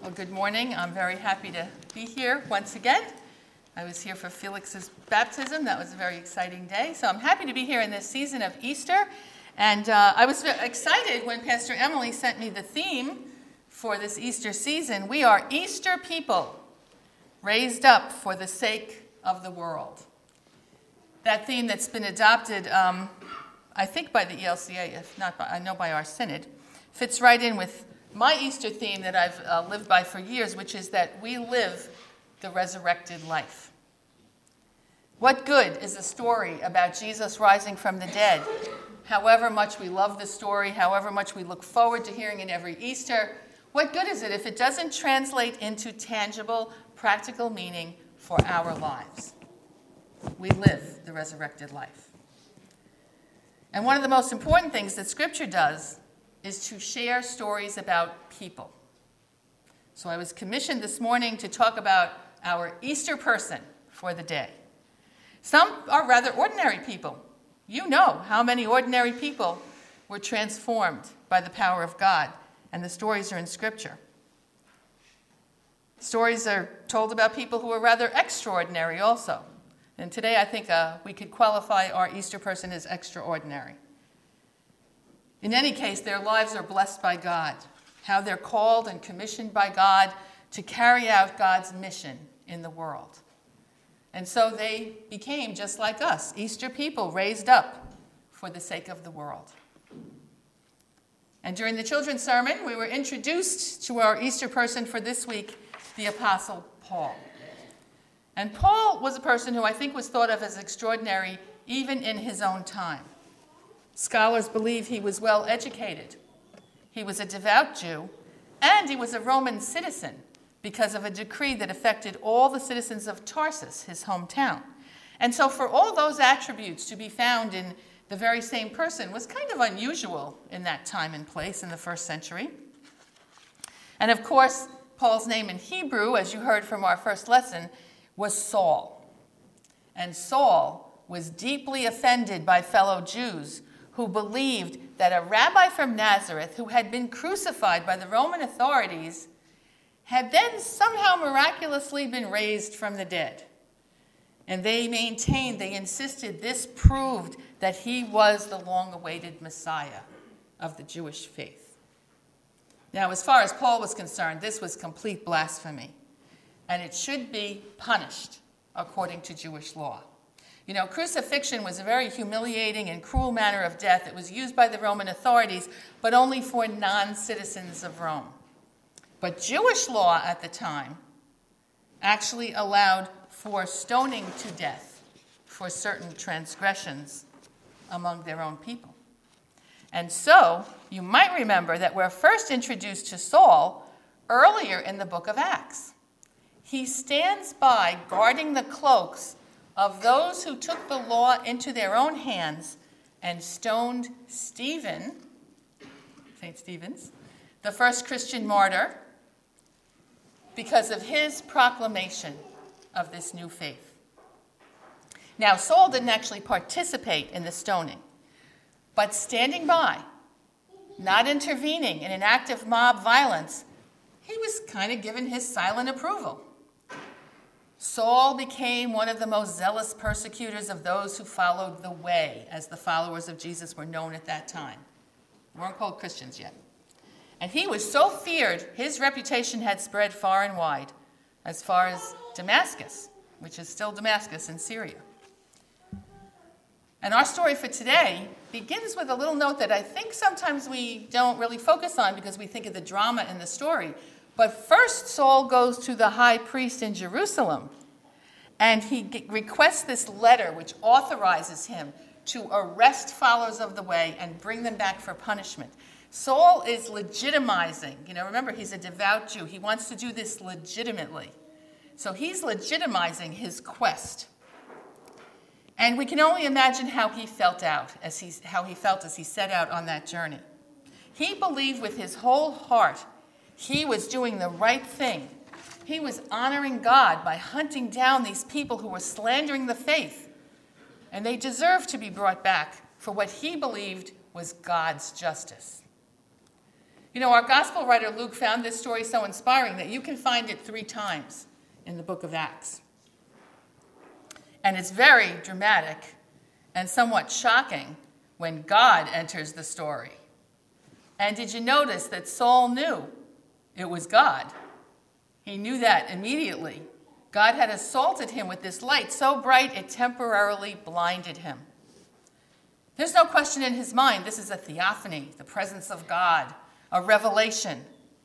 Well, good morning. I'm very happy to be here once again. I was here for Felix's baptism. That was a very exciting day. So I'm happy to be here in this season of Easter. And I was excited when Pastor Emily sent me the theme for this Easter season. We are Easter people, raised up for the sake of the world. That theme that's been adopted, I think by the ELCA, if not, I know by our synod, fits right in with my Easter theme that I've lived by for years, which is that we live the resurrected life. What good is a story about Jesus rising from the dead? However much we love the story, however much we look forward to hearing it every Easter, what good is it if it doesn't translate into tangible, practical meaning for our lives? We live the resurrected life. And one of the most important things that Scripture does is to share stories about people. So I was commissioned this morning to talk about our Easter person for the day. Some are rather ordinary people. You know how many ordinary people were transformed by the power of God, and the stories are in Scripture. Stories are told about people who are rather extraordinary also. And today I think we could qualify our Easter person as extraordinary. In any case, their lives are blessed by God, how they're called and commissioned by God to carry out God's mission in the world. And so they became just like us, Easter people raised up for the sake of the world. And during the children's sermon, we were introduced to our Easter person for this week, the Apostle Paul. And Paul was a person who I think was thought of as extraordinary even in his own time. Scholars believe he was well educated. He was a devout Jew, and he was a Roman citizen because of a decree that affected all the citizens of Tarsus, his hometown. And so for all those attributes to be found in the very same person was kind of unusual in that time and place in the first century. And of course, Paul's name in Hebrew, as you heard from our first lesson, was Saul. And Saul was deeply offended by fellow Jews who believed that a rabbi from Nazareth who had been crucified by the Roman authorities had then somehow miraculously been raised from the dead. And they insisted this proved that he was the long-awaited Messiah of the Jewish faith. Now, as far as Paul was concerned, this was complete blasphemy, and it should be punished according to Jewish law. You know, crucifixion was a very humiliating and cruel manner of death. It was used by the Roman authorities, but only for non-citizens of Rome. But Jewish law at the time actually allowed for stoning to death for certain transgressions among their own people. And so, you might remember that we're first introduced to Saul earlier in the book of Acts. He stands by guarding the cloaks of those who took the law into their own hands and stoned Stephen, St. Stephen's, the first Christian martyr, because of his proclamation of this new faith. Now, Saul didn't actually participate in the stoning, but standing by, not intervening in an act of mob violence, he was kind of given his silent approval. Saul became one of the most zealous persecutors of those who followed the way, as the followers of Jesus were known at that time. They weren't called Christians yet. And he was so feared, his reputation had spread far and wide, as far as Damascus, which is still Damascus in Syria. And our story for today begins with a little note that I think sometimes we don't really focus on because we think of the drama in the story. But first, Saul goes to the high priest in Jerusalem, and he requests this letter which authorizes him to arrest followers of the way and bring them back for punishment. Saul is legitimizing. Remember, he's a devout Jew. He wants to do this legitimately. So he's legitimizing his quest. And we can only imagine how he felt as he set out on that journey. He believed with his whole heart he was doing the right thing. He was honoring God by hunting down these people who were slandering the faith. And they deserved to be brought back for what he believed was God's justice. You know, our gospel writer Luke found this story so inspiring that you can find it 3 times in the book of Acts. And it's very dramatic and somewhat shocking when God enters the story. And did you notice that Saul knew it was God? He knew that immediately. God had assaulted him with this light so bright it temporarily blinded him. There's no question in his mind, this is a theophany, the presence of God, a revelation.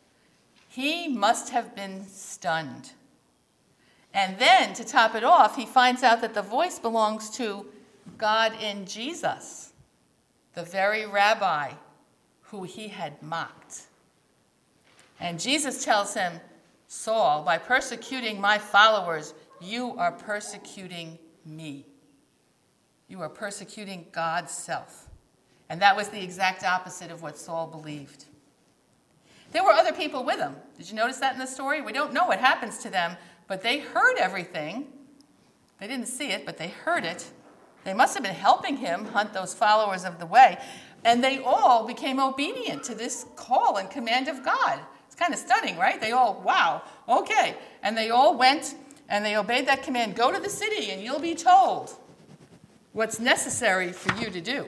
He must have been stunned. And then, to top it off, he finds out that the voice belongs to God in Jesus, the very rabbi who he had mocked. And Jesus tells him, Saul, by persecuting my followers, you are persecuting me. You are persecuting God's self. And that was the exact opposite of what Saul believed. There were other people with him. Did you notice that in the story? We don't know what happens to them, but they heard everything. They didn't see it, but they heard it. They must have been helping him hunt those followers of the way. And they all became obedient to this call and command of God. It's kind of stunning, right? They all, wow, okay. And they all went and they obeyed that command. Go to the city and you'll be told what's necessary for you to do.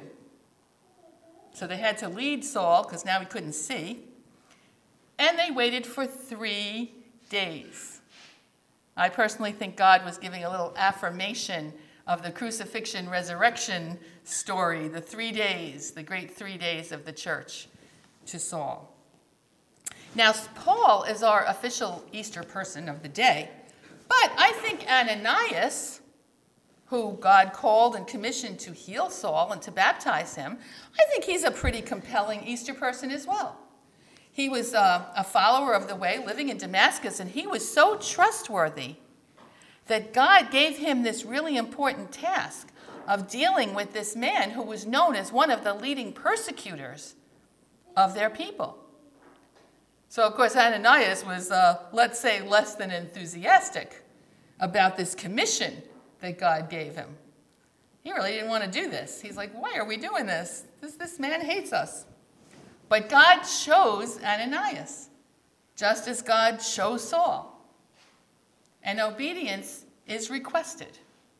So they had to lead Saul, because now he couldn't see. And they waited for 3 days. I personally think God was giving a little affirmation of the crucifixion resurrection story, the 3 days, the great 3 days of the church, to Saul. Now, Paul is our official Easter person of the day, but I think Ananias, who God called and commissioned to heal Saul and to baptize him, I think he's a pretty compelling Easter person as well. He was a follower of the way, living in Damascus, and he was so trustworthy that God gave him this really important task of dealing with this man who was known as one of the leading persecutors of their people. So, of course, Ananias was, let's say, less than enthusiastic about this commission that God gave him. He really didn't want to do this. He's like, why are we doing this? This man hates us. But God chose Ananias, just as God chose Saul. And obedience is requested.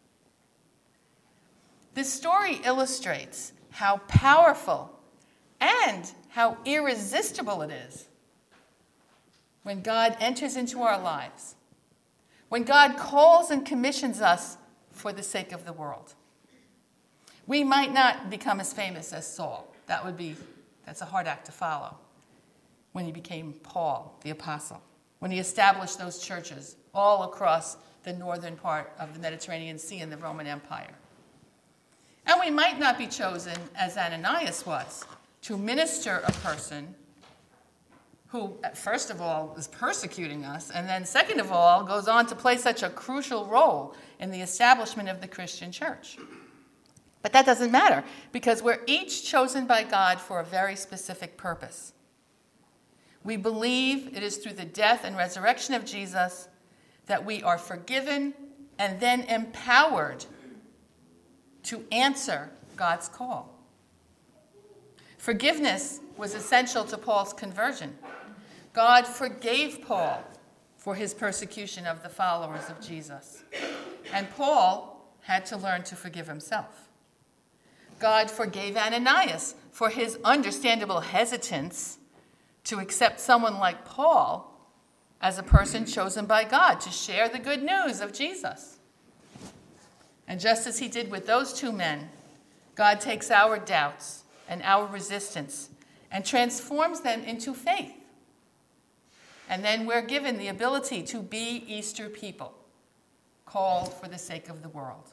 This story illustrates how powerful and how irresistible it is when God enters into our lives, when God calls and commissions us for the sake of the world. We might not become as famous as Saul. That's a hard act to follow. When he became Paul, the apostle, when he established those churches all across the northern part of the Mediterranean Sea and the Roman Empire. And we might not be chosen, as Ananias was, to minister a person who, first of all, is persecuting us, and then second of all, goes on to play such a crucial role in the establishment of the Christian church. But that doesn't matter, because we're each chosen by God for a very specific purpose. We believe it is through the death and resurrection of Jesus that we are forgiven and then empowered to answer God's call. Forgiveness was essential to Paul's conversion. God forgave Paul for his persecution of the followers of Jesus. And Paul had to learn to forgive himself. God forgave Ananias for his understandable hesitance to accept someone like Paul as a person chosen by God to share the good news of Jesus. And just as he did with those 2 men, God takes our doubts and our resistance and transforms them into faith. And then we're given the ability to be Easter people, called for the sake of the world.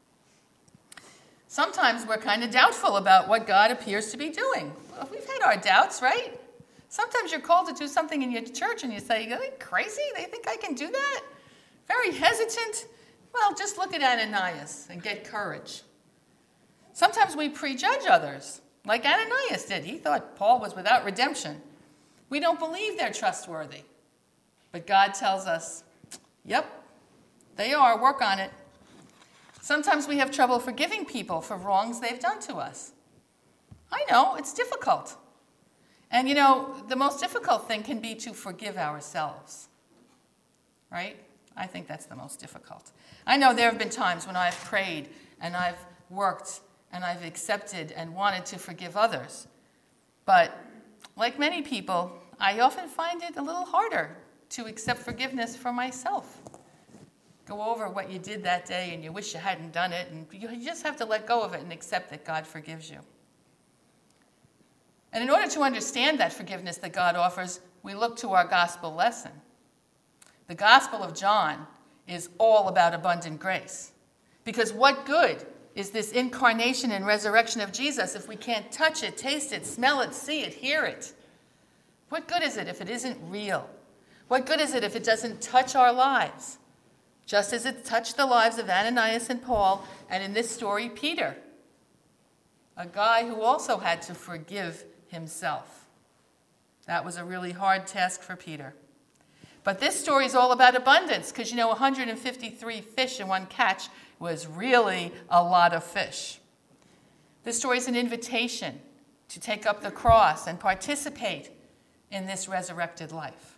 Sometimes we're kind of doubtful about what God appears to be doing. Well, we've had our doubts, right? Sometimes you're called to do something in your church and you say, are they crazy? They think I can do that? Very hesitant. Well, just look at Ananias and get courage. Sometimes we prejudge others, like Ananias did. He thought Paul was without redemption. We don't believe they're trustworthy. But God tells us, yep, they are. Work on it. Sometimes we have trouble forgiving people for wrongs they've done to us. I know, it's difficult. And you know, the most difficult thing can be to forgive ourselves, right? I think that's the most difficult. I know there have been times when I've prayed and I've worked and I've accepted and wanted to forgive others. But like many people, I often find it a little harder to accept forgiveness for myself. Go over what you did that day and you wish you hadn't done it, and you just have to let go of it and accept that God forgives you. And in order to understand that forgiveness that God offers, we look to our gospel lesson. The Gospel of John is all about abundant grace. Because what good is this incarnation and resurrection of Jesus if we can't touch it, taste it, smell it, see it, hear it? What good is it if it isn't real? What good is it if it doesn't touch our lives? Just as it touched the lives of Ananias and Paul, and in this story, Peter, a guy who also had to forgive himself. That was a really hard task for Peter. But this story is all about abundance, because 153 fish in one catch was really a lot of fish. This story is an invitation to take up the cross and participate in this resurrected life.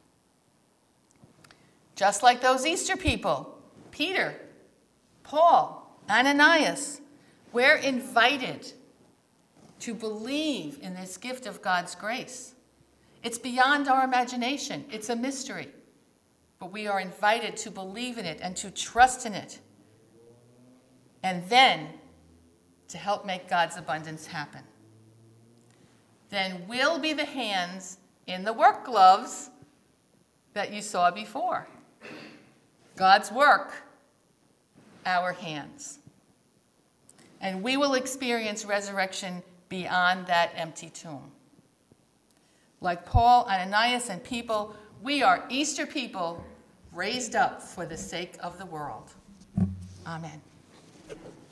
Just like those Easter people, Peter, Paul, Ananias, we're invited to believe in this gift of God's grace. It's beyond our imagination. It's a mystery. But we are invited to believe in it and to trust in it. And then to help make God's abundance happen. Then we'll be the hands in the work gloves that you saw before. God's work, our hands. And we will experience resurrection beyond that empty tomb. Like Paul, Ananias, and people, we are Easter people raised up for the sake of the world. Amen.